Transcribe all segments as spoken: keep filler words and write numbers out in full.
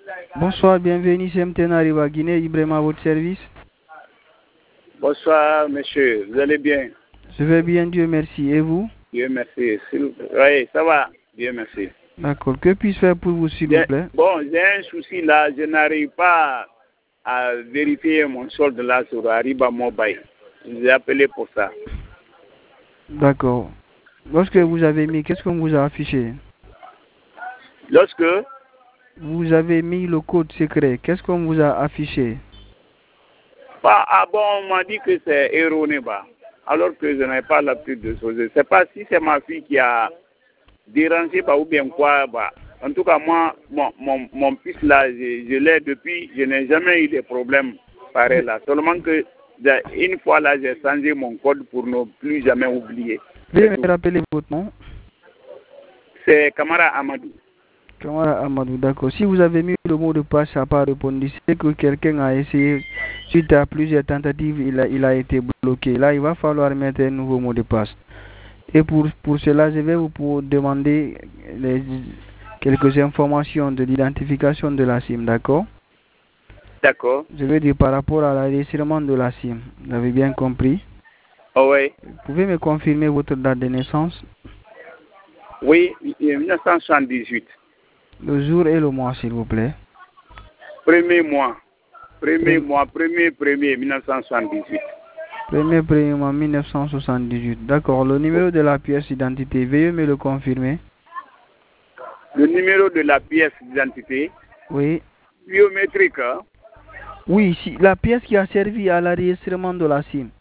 Bonsoir, bienvenue, c'est Mtena Riva Guinée, Ibrahim à votre service. Bonsoir, monsieur. Vous allez bien? Je vais bien, Dieu merci. Et vous? Dieu merci. Oui, ça va. Dieu merci. D'accord. Que puis-je faire pour vous, s'il vous plaît? Bon, j'ai un souci là. Je n'arrive pas à vérifier mon solde là sur Ariba Mobile. J'ai appelé pour ça. D'accord. Lorsque vous avez mis, qu'est-ce qu'on vous a affiché? Lorsque vous avez mis le code secret, qu'est-ce qu'on vous a affiché? Bah, ah bon, on m'a dit que c'est erroné, bah, alors que je n'ai pas l'habitude de choses. Je ne sais pas si c'est ma fille qui a dérangé bah, ou bien quoi. Bah. En tout cas, moi, mon, mon, mon fils là, je, je l'ai depuis, je n'ai jamais eu de problème pareil là. Seulement que une fois là, j'ai changé mon code pour ne plus jamais oublier. Veuillez me rappeler votre nom? C'est Kamara Amadou. Kamara Amadou, d'accord. Si vous avez mis le mot de passe, ça n'a pas répondu. C'est que quelqu'un a essayé, suite à plusieurs tentatives, il a, il a été bloqué. Là, il va falloir mettre un nouveau mot de passe. Et pour, pour cela, je vais vous pour demander les, quelques informations de l'identification de la SIM, d'accord? D'accord. Je veux dire par rapport à l'enregistrement de la SIM. Vous avez bien compris? Oh, oui. Vous pouvez me confirmer votre date de naissance? Oui, mille neuf cent soixante-dix-huit. Le jour et le mois, s'il vous plaît. Premier mois. Premier oui. mois, premier, premier, mille neuf cent soixante-dix-huit. Premier, premier mois, mille neuf cent soixante-dix-huit. D'accord. Le numéro de la pièce d'identité, veuillez me le confirmer. Le numéro de la pièce d'identité? Oui. Biométrique, hein? Oui, si, la pièce qui a servi à l'enregistrement de la SIM.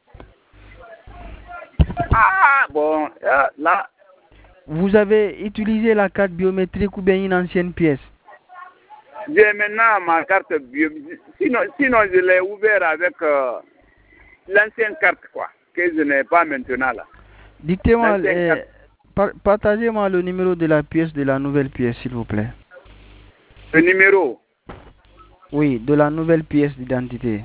Ah, bon, là... Vous avez utilisé la carte biométrique ou bien une ancienne pièce? J'ai maintenant ma carte biométrique. Sinon, sinon je l'ai ouvert avec euh, l'ancienne carte, quoi, que je n'ai pas maintenant, là. Dites-moi, euh, par partagez-moi le numéro de la pièce de la nouvelle pièce, s'il vous plaît. Le numéro? Oui, de la nouvelle pièce d'identité.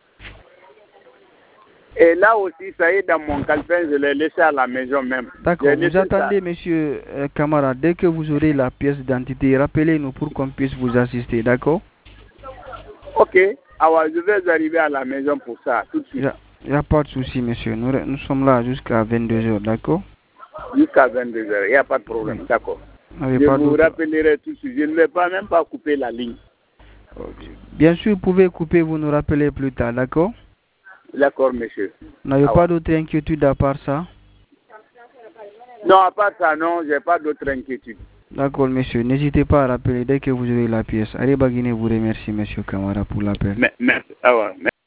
Et là aussi, ça y est, dans mon calepin, je l'ai laissé à la maison même. D'accord, vous attendez, ça. monsieur euh, Camara, dès que vous aurez la pièce d'identité, rappelez-nous pour qu'on puisse vous assister, d'accord? Ok, alors je vais arriver à la maison pour ça, tout de suite. Il n'y a, a pas de souci, monsieur. Nous, nous sommes là jusqu'à vingt-deux heures, d'accord? Jusqu'à vingt-deux heures, il n'y a pas de problème, oui. D'accord. Je pas vous rappellerai tout de suite. Je ne vais pas même pas couper la ligne. Bien sûr, vous pouvez couper, vous nous rappelez plus tard, d'accord? D'accord, monsieur. Vous n'avez ah pas ouais. d'autre inquiétude à part ça? Non, à part ça, non, j'ai pas d'autre inquiétude. D'accord, monsieur. N'hésitez pas à rappeler dès que vous aurez la pièce. Allez, Baguiné vous remercie, monsieur Kamara, pour l'appel. Merci. Ah ouais.